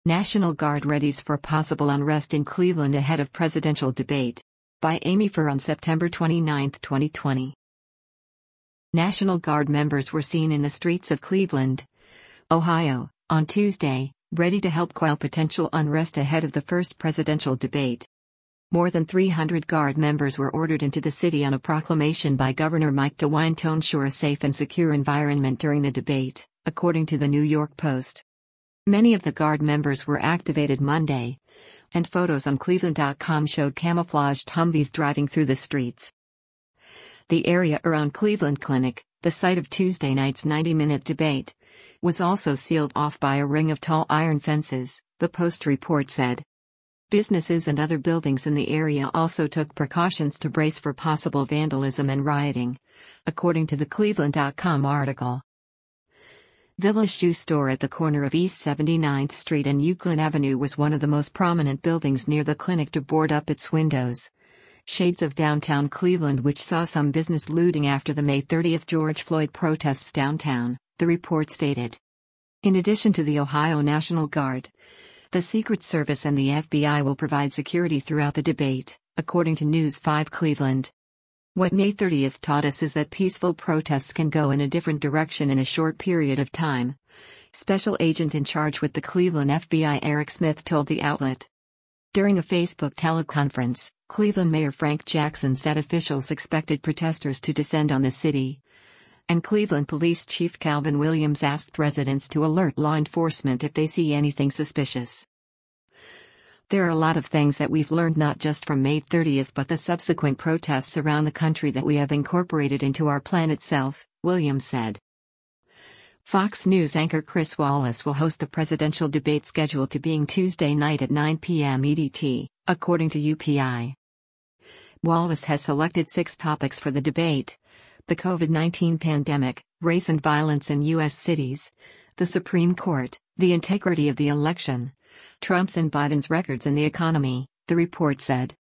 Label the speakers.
Speaker 1: National Guard readies for possible unrest in Cleveland ahead of presidential debate. By Amy Furr on September 29, 2020. National Guard members were seen in the streets of Cleveland, Ohio, on Tuesday, ready to help quell potential unrest ahead of the first presidential debate. More than 300 Guard members were ordered into the city on a proclamation by Governor Mike DeWine to ensure a safe and secure environment during the debate, according to the New York Post. Many of the Guard members were activated Monday, and photos on Cleveland.com showed camouflaged Humvees driving through the streets. The area around Cleveland Clinic, the site of Tuesday night's 90-minute debate, was also sealed off by a ring of tall iron fences, the Post report said. Businesses and other buildings in the area also took precautions to brace for possible vandalism and rioting, according to the Cleveland.com article. Villa's shoe store at the corner of East 79th Street and Euclid Avenue was one of the most prominent buildings near the clinic to board up its windows. Shades of downtown Cleveland, which saw some business looting after the May 30 George Floyd protests downtown, the report stated. In addition to the Ohio National Guard, the Secret Service and the FBI will provide security throughout the debate, according to News 5 Cleveland. What May 30 taught us is that peaceful protests can go in a different direction in a short period of time, Special Agent in charge with the Cleveland FBI Eric Smith told the outlet. During a Facebook teleconference, Cleveland Mayor Frank Jackson said officials expected protesters to descend on the city, and Cleveland Police Chief Calvin Williams asked residents to alert law enforcement if they see anything suspicious. There are a lot of things that we've learned not just from May 30 but the subsequent protests around the country that we have incorporated into our plan itself, Williams said. Fox News anchor Chris Wallace will host the presidential debate scheduled to being Tuesday night at 9 p.m. EDT, according to UPI. Wallace has selected 6 topics for the debate: the COVID-19 pandemic, race and violence in U.S. cities, the Supreme Court, the integrity of the election, Trump's and Biden's records in the economy, the report said.